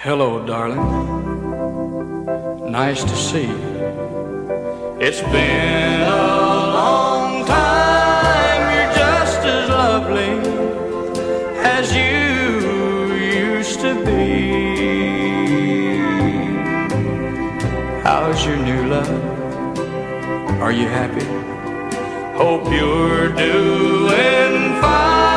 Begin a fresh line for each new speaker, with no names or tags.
Hello, darling. Nice to see you. It's been a long time. You're just as lovely as you used to be. How's your new love? Are you happy? Hope you're doing fine.